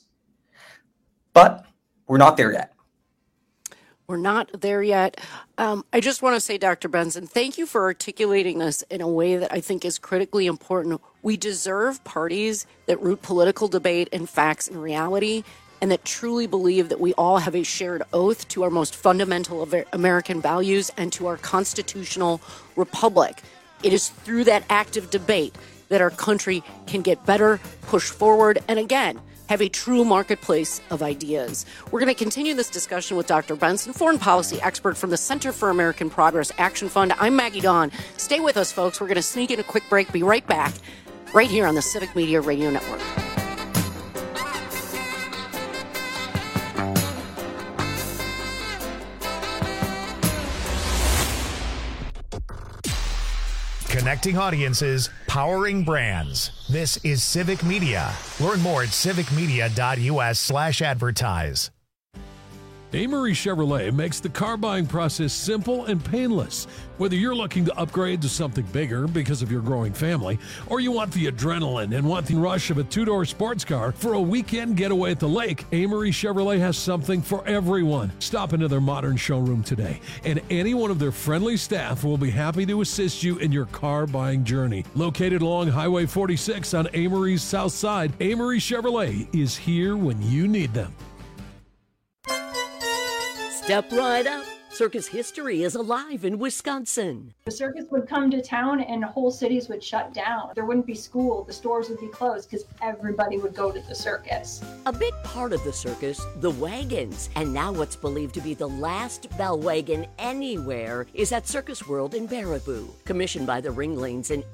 But we're not there yet. We're not there yet. I just want to say, Dr. Benson, thank you for articulating this in a way that I think is critically important. We deserve parties that root political debate in facts and reality, and that truly believe that we all have a shared oath to our most fundamental of American values and to our constitutional republic. It is through that active debate that our country can get better, push forward, and again, have a true marketplace of ideas. We're going to continue this discussion with Dr. Benson, foreign policy expert from the Center for American Progress Action Fund. I'm Maggie Dawn. Stay with us, folks. We're going to sneak in a quick break. Be right back, right here on the Civic Media Radio Network. Connecting audiences, powering brands. This is Civic Media. Learn more at civicmedia.us/advertise. Amory Chevrolet makes the car buying process simple and painless. Whether you're looking to upgrade to something bigger because of your growing family, or you want the adrenaline and want the rush of a two-door sports car for a weekend getaway at the lake, Amory Chevrolet has something for everyone. Stop into their modern showroom today, and any one of their friendly staff will be happy to assist you in your car buying journey. Located along Highway 46 on Amory's south side, Amory Chevrolet is here when you need them. Step right up. Circus history is alive in Wisconsin. The circus would come to town and whole cities would shut down. There wouldn't be school, the stores would be closed because everybody would go to the circus. A big part of the circus, the wagons. And now what's believed to be the last bell wagon anywhere is at Circus World in Baraboo. Commissioned by the Ringlings in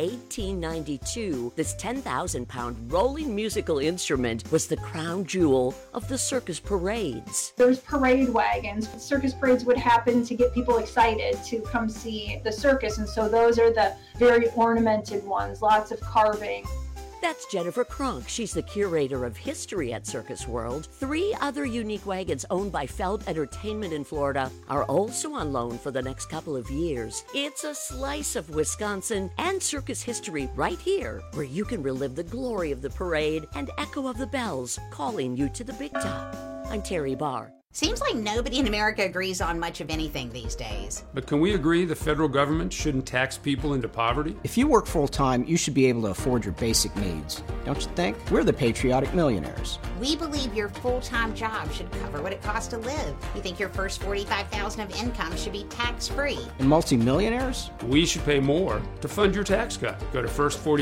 1892, this 10,000-pound rolling musical instrument was the crown jewel of the circus parades. There's parade wagons. Circus parades would happen to get people excited to come see the circus, and so those are the very ornamented ones, lots of carving. That's Jennifer Kronk. She's the curator of history at Circus World. 3 other unique wagons owned by Feld Entertainment in Florida are also on loan for the next couple of years. It's a slice of Wisconsin and circus history right here, where you can relive the glory of the parade and echo of the bells calling you to the big top. I'm Terry Barr. Seems like nobody in America agrees on much of anything these days. But can we agree the federal government shouldn't tax people into poverty? If you work full-time, you should be able to afford your basic needs. Don't you think? We're the patriotic millionaires. We believe your full-time job should cover what it costs to live. We think your first $45,000 of income should be tax-free. And multimillionaires? We should pay more to fund your tax cut. Go to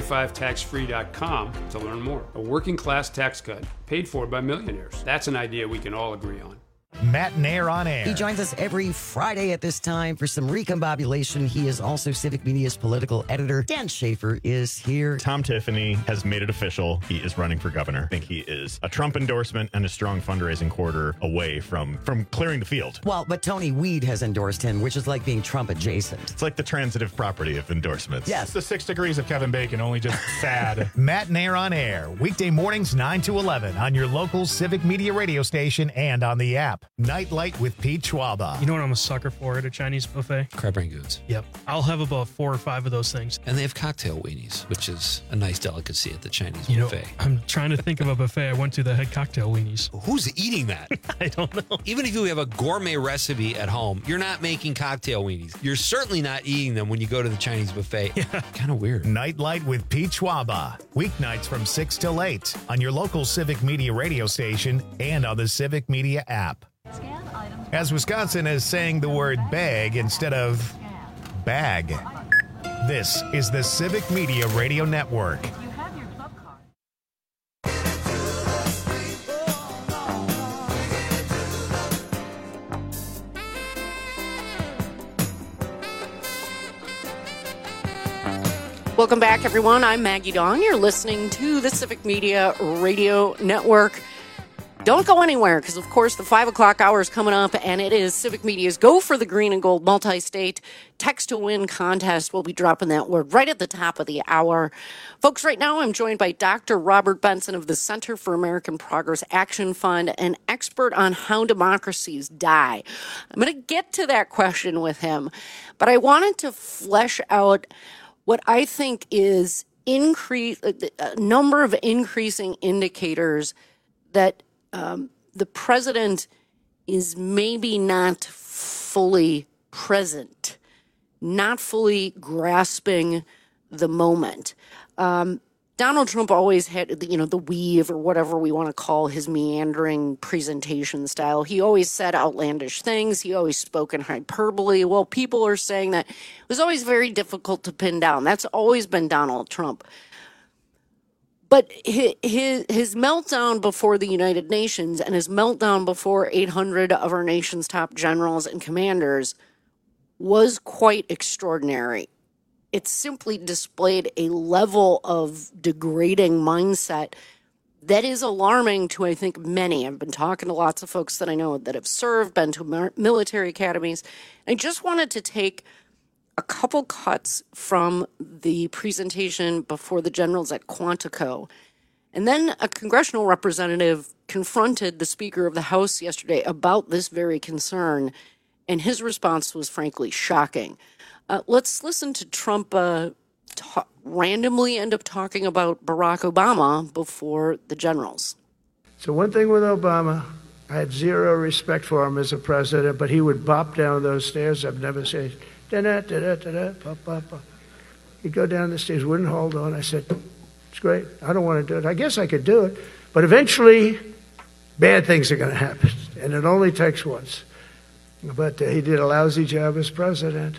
first45taxfree.com to learn more. A working-class tax cut paid for by millionaires. That's an idea we can all agree on. Matt Nair on air. He joins us every Friday at this time for some recombobulation. He is also Civic Media's political editor. Dan Schaefer is here. Tom Tiffany has made it official. He is running for governor. I think he is a Trump endorsement and a strong fundraising quarter away from clearing the field. Well, but Tony Weed has endorsed him, which is like being Trump adjacent. It's like the transitive property of endorsements. Yes. It's the 6 degrees of Kevin Bacon, only just sad. Matt Nair on air. Weekday mornings 9 to 11 on your local Civic Media radio station and on the app. Nightlight with Pete Schwaba. You know what I'm a sucker for at a Chinese buffet? Crab rangoons. Yep. I'll have about 4 or 5 of those things. And they have cocktail weenies, which is a nice delicacy at the Chinese buffet. I'm trying to think of a buffet I went to that had cocktail weenies. Who's eating that? I don't know. Even if you have a gourmet recipe at home, you're not making cocktail weenies. You're certainly not eating them when you go to the Chinese buffet. Yeah. Kind of weird. Nightlight with Pete Schwaba. Weeknights from 6 till 8 on your local Civic Media radio station and on the Civic Media app. As Wisconsin is saying the word bag instead of bag. This is the Civic Media Radio Network. Welcome back, everyone. I'm Maggie Dawn. You're listening to the Civic Media Radio Network. Don't go anywhere, because, of course, the 5 o'clock hour is coming up, and it is Civic Media's Go for the Green and Gold multi-state text-to-win contest. We'll be dropping that word right at the top of the hour. Folks, right now I'm joined by Dr. Robert Benson of the Center for American Progress Action Fund, an expert on how democracies die. I'm going to get to that question with him, but I wanted to flesh out what I think is a number of increasing indicators that the president is maybe not fully present, not fully grasping the moment. Donald Trump always had, the weave or whatever we want to call his meandering presentation style. He always said outlandish things. He always spoke in hyperbole. Well, people are saying that it was always very difficult to pin down. That's always been Donald Trump. But his meltdown before the United Nations and his meltdown before 800 of our nation's top generals and commanders was quite extraordinary. It simply displayed a level of degrading mindset that is alarming to, I think, many. I've been talking to lots of folks that I know that have served, been to military academies. I just wanted to take a couple cuts from the presentation before the generals at Quantico. And then a congressional representative confronted the Speaker of the House yesterday about this very concern, and his response was frankly shocking. Let's listen to Trump randomly end up talking about Barack Obama before the generals. So one thing with Obama, I had zero respect for him as a president, but he would bop down those stairs. I've never said, da-da-da-da-da-da, pop, pop, pop. He'd go down the stairs, wouldn't hold on. I said, it's great. I don't want to do it. I guess I could do it. But eventually, bad things are going to happen. And it only takes once. But he did a lousy job as president.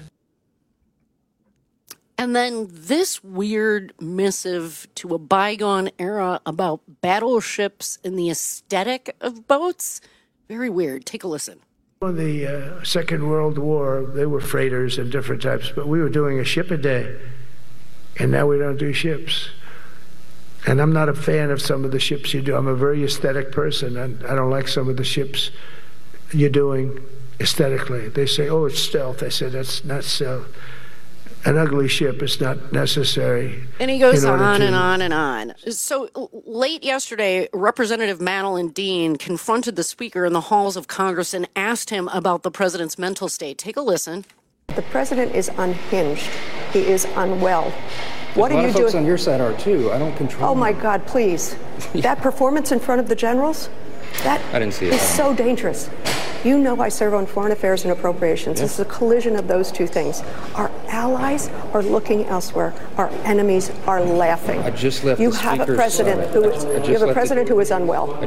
And then this weird missive to a bygone era about battleships and the aesthetic of boats. Very weird. Take a listen. In the Second World War, they were freighters and different types, but we were doing a ship a day. And now we don't do ships. And I'm not a fan of some of the ships you do. I'm a very aesthetic person, and I don't like some of the ships you're doing aesthetically. They say, oh, it's stealth. I said, that's not stealth. An ugly ship is not necessary. And he goes on and on and on. So late yesterday, Representative Madeline Dean confronted the Speaker in the halls of Congress and asked him about the president's mental state. Take a listen. The president is unhinged. He is unwell. What are you doing? A lot of folks on your side are too. I don't control. Oh my God, please. That performance in front of the generals, that I didn't see it. Is so dangerous. You know I serve on foreign affairs and appropriations. Yes. It's a collision of those two things. Our allies are looking elsewhere. Our enemies are laughing. I just left. You have a president who is unwell.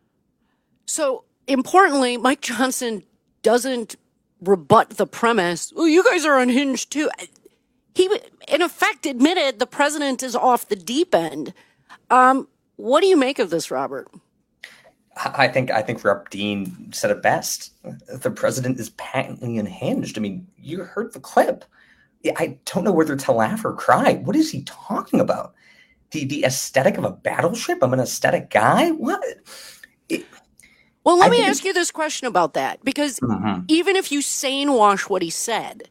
So importantly, Mike Johnson doesn't rebut the premise. Well, you guys are unhinged too. He, in effect, admitted the president is off the deep end. What do you make of this, Robert? I think Rep. Dean said it best. The president is patently unhinged. I mean, you heard the clip. I don't know whether to laugh or cry. What is he talking about? The aesthetic of a battleship? I'm an aesthetic guy? What? Well, let me ask you this question about that, because even if you sane wash what he said,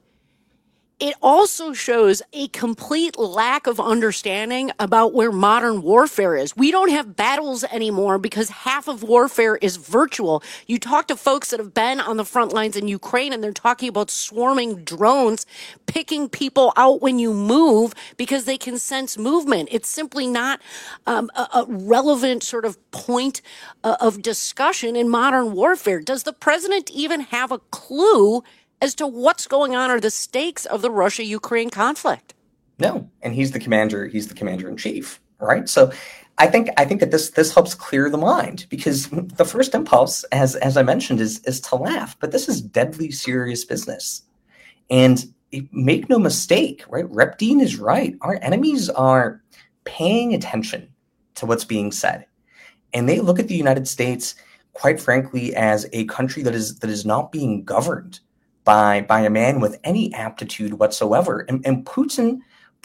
it also shows a complete lack of understanding about where modern warfare is. We don't have battles anymore because half of warfare is virtual. You talk to folks that have been on the front lines in Ukraine, and they're talking about swarming drones, picking people out when you move because they can sense movement. It's simply not a relevant sort of point of discussion in modern warfare. Does the president even have a clue as to what's going on or the stakes of the Russia-Ukraine conflict? No, and he's the commander in chief, right? So I think that this helps clear the mind, because the first impulse, as I mentioned, is to laugh, but this is deadly serious business. And make no mistake, right? Rep. Dean is right. Our enemies are paying attention to what's being said. And they look at the United States, quite frankly, as a country that is not being governed by a man with any aptitude whatsoever. And Putin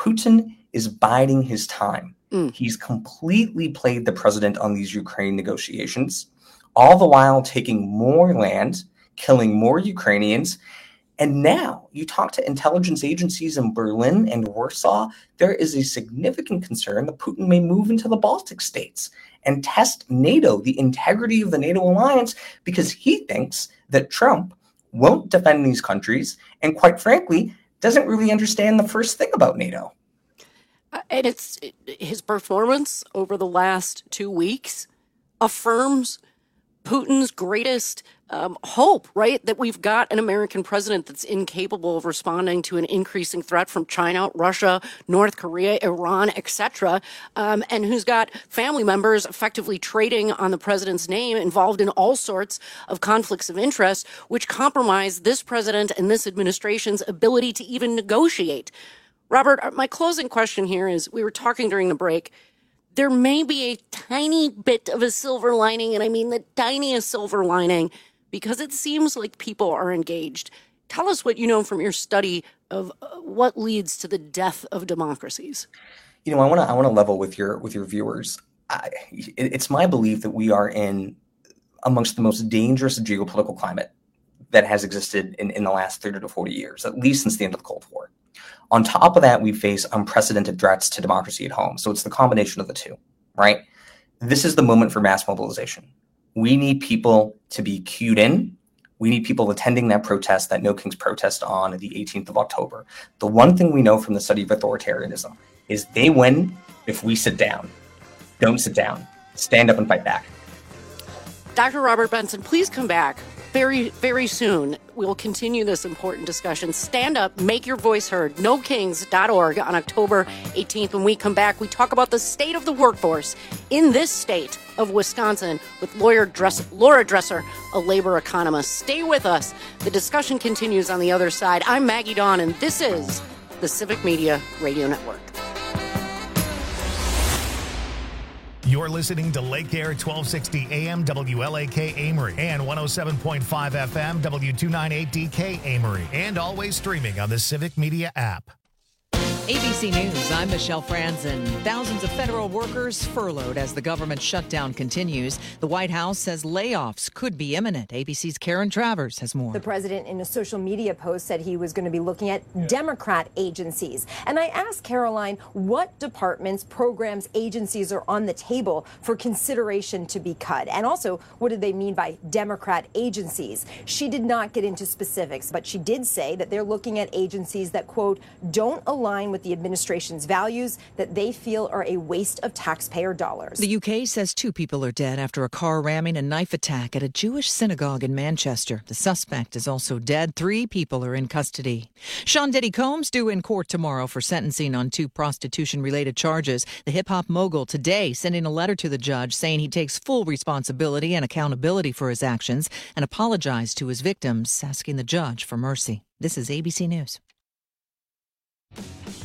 is biding his time. He's completely played the president on these Ukraine negotiations, all the while taking more land, killing more Ukrainians. And now you talk to intelligence agencies in Berlin and Warsaw, there is a significant concern that Putin may move into the Baltic states and test NATO, the integrity of the NATO alliance, because he thinks that Trump won't defend these countries, and quite frankly, doesn't really understand the first thing about NATO. And it's his performance over the last 2 weeks affirms Putin's greatest hope, right? That we've got an American president that's incapable of responding to an increasing threat from China, Russia, North Korea, Iran, etc., and who's got family members effectively trading on the president's name, involved in all sorts of conflicts of interest, which compromise this president and this administration's ability to even negotiate. Robert, my closing question here is, we were talking during the break, there may be a tiny bit of a silver lining, and I mean the tiniest silver lining, because it seems like people are engaged. Tell us what you know from your study of what leads to the death of democracies. I want to level with your viewers. It's my belief that we are in amongst the most dangerous geopolitical climate that has existed in the last 30 to 40 years, at least since the end of the Cold War. On top of that, we face unprecedented threats to democracy at home. So it's the combination of the two, right? This is the moment for mass mobilization. We need people to be cued in. We need people attending that protest, that No Kings protest on the 18th of October. The one thing we know from the study of authoritarianism is they win if we sit down. Don't sit down. Stand up and fight back. Dr. Robert Benson, please come back very, very soon. We'll continue this important discussion. Stand up, make your voice heard. NoKings.org on October 18th. When we come back, we talk about the state of the workforce in this state of Wisconsin with Laura Dresser, a labor economist. Stay with us. The discussion continues on the other side. I'm Maggie Dawn, and this is the Civic Media Radio Network. You're listening to Lake Air 1260 AM WLAK Amory and 107.5 FM W298DK Amory, and always streaming on the Civic Media app. ABC News, I'm Michelle Franzen. Thousands of federal workers furloughed as the government shutdown continues. The White House says layoffs could be imminent. ABC's Karen Travers has more. The president in a social media post said he was going to be looking at Democrat agencies. And I asked Caroline what departments, programs, agencies are on the table for consideration to be cut. And also, what did they mean by Democrat agencies? She did not get into specifics, but she did say that they're looking at agencies that, quote, don't align with the administration's values, that they feel are a waste of taxpayer dollars. The UK says 2 people are dead after a car ramming and knife attack at a Jewish synagogue in Manchester. The suspect is also dead. 3 people are in custody. Sean Diddy Combs due in court tomorrow for sentencing on 2 prostitution-related charges. The hip-hop mogul today sending a letter to the judge saying he takes full responsibility and accountability for his actions and apologized to his victims, asking the judge for mercy. This is ABC News.